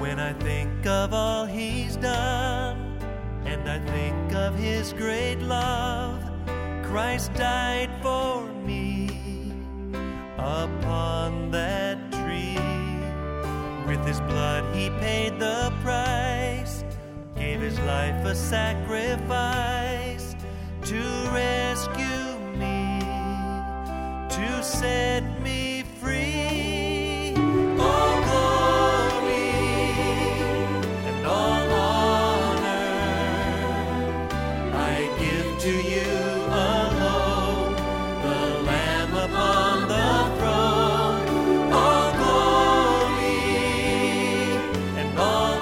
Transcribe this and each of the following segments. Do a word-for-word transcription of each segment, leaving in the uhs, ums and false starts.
When I think of all he's done, and I think of his great love, Christ died for me upon that tree. With his blood he paid the price, gave his life a sacrifice to rescue me, to set me free. All glory and all honor I give to you alone, the Lamb upon the throne. All glory and all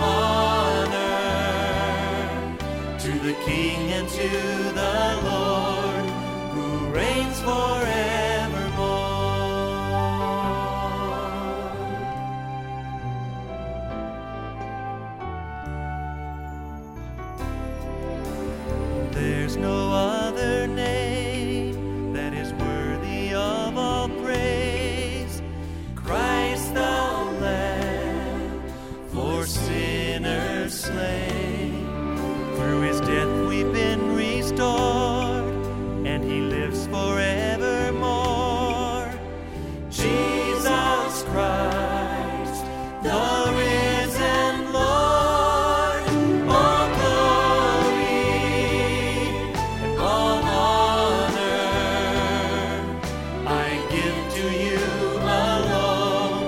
honor to the King and to the Lord, who reigns forevermore. There's no other name that is worthy of all praise. Christ the Lamb, for sinners slain. Through his death we've been restored, and he lives forevermore. Jesus Christ, the risen Lord, all glory and all honor I give to you alone.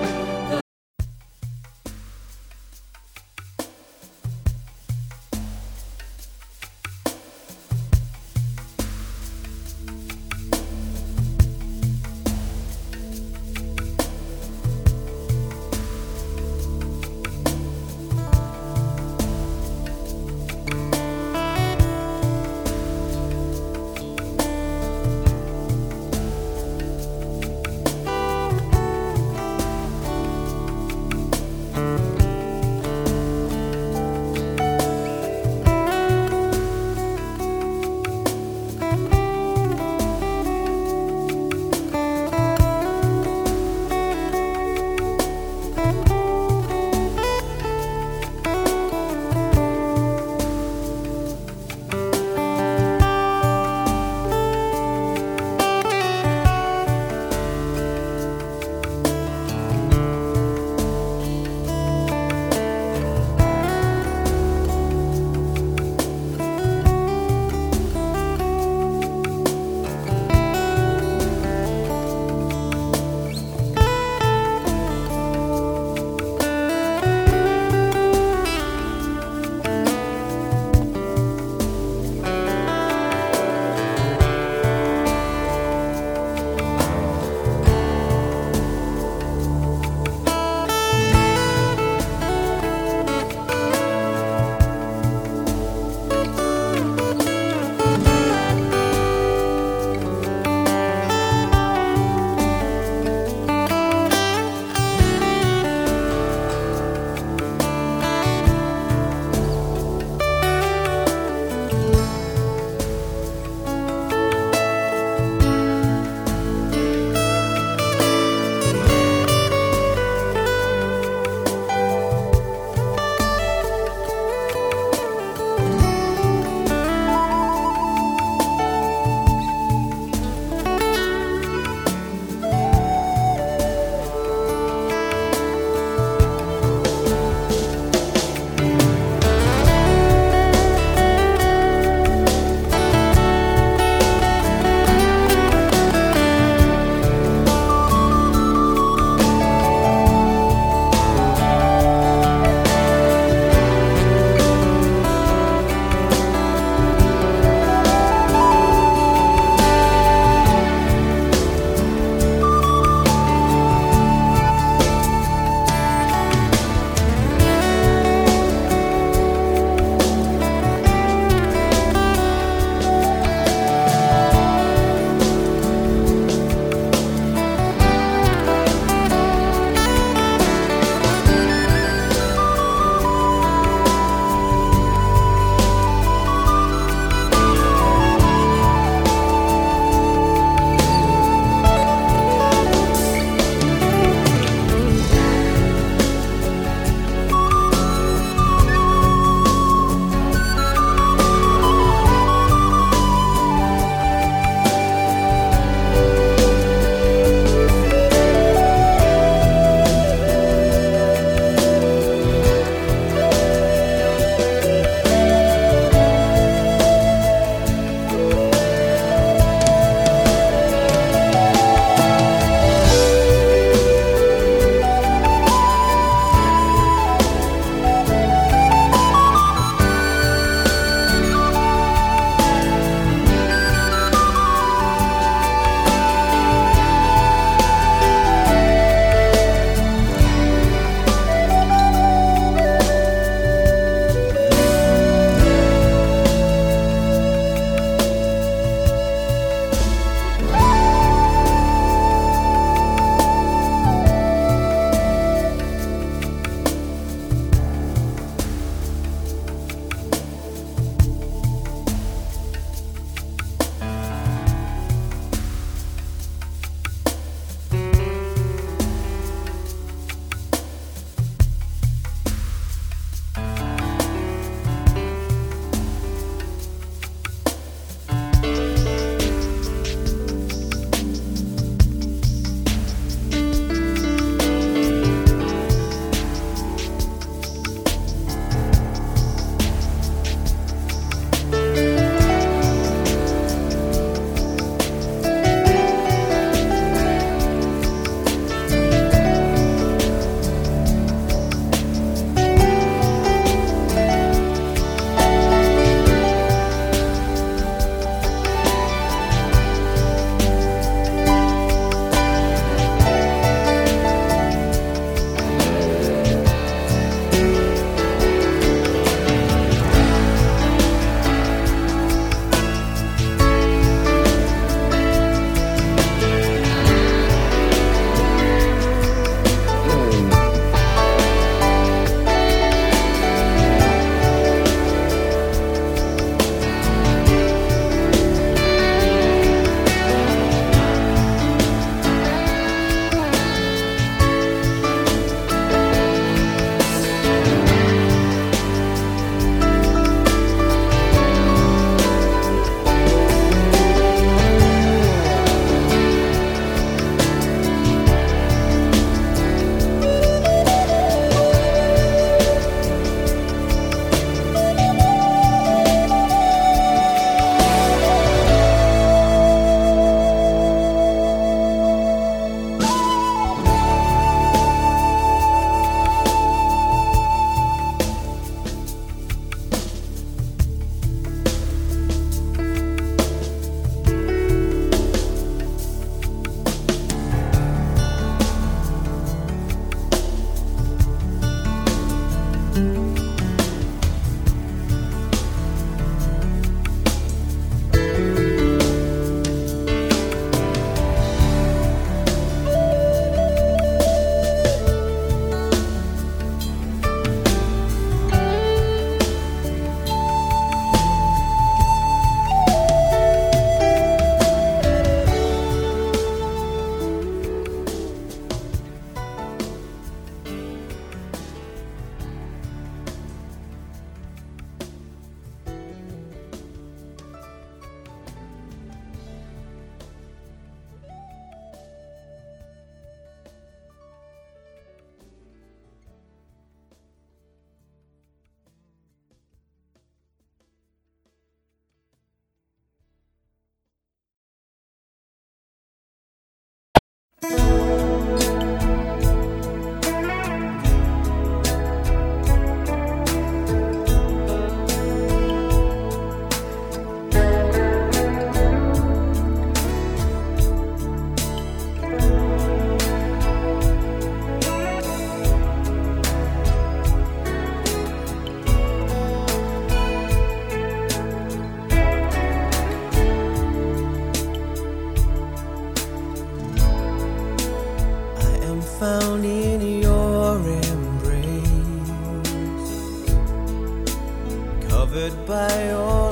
covered by your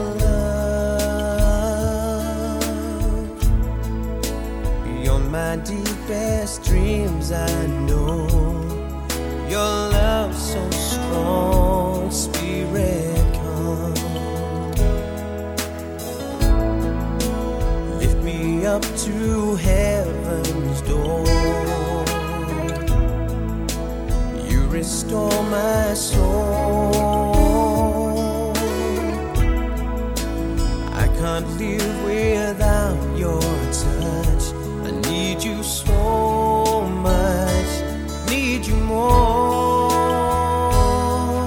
love. Beyond my deepest dreams, I know your love so strong. Spirit, come, lift me up to heaven's door. You restore my soul. I can't live without your touch. I need you so much, need you more.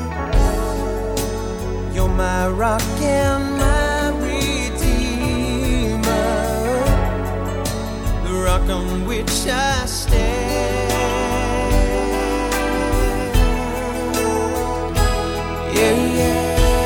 You're my rock and my redeemer, the rock on which I stand. Yeah, yeah.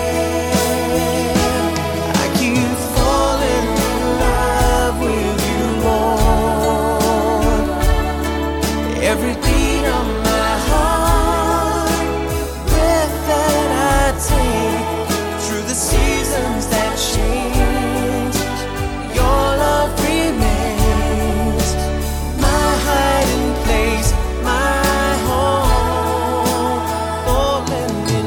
Every beat of my heart, breath that I take, through the seasons that change, your love remains. My hiding place, my home, falling in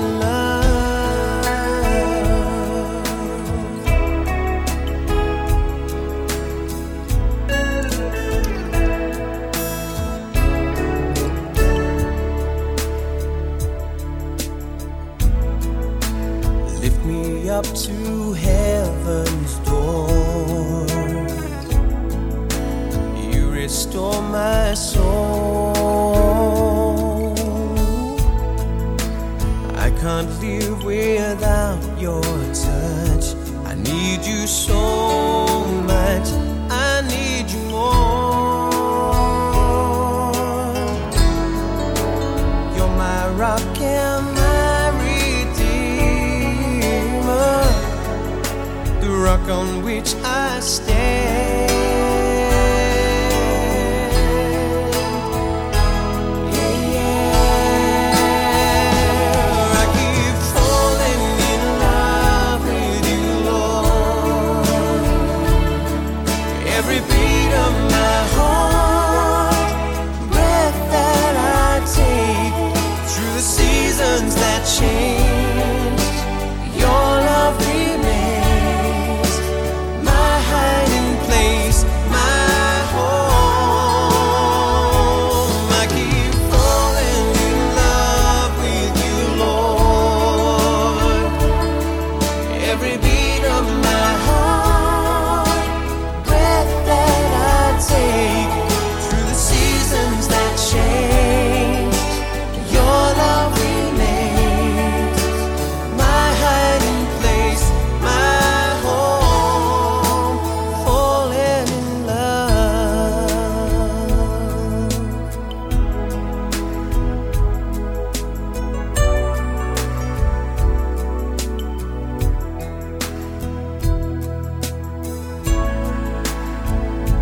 lift me up to heaven's door. You restore my soul. I can't live without your touch. I need you so much, I need you more. You're my rock and my rock on which I stand.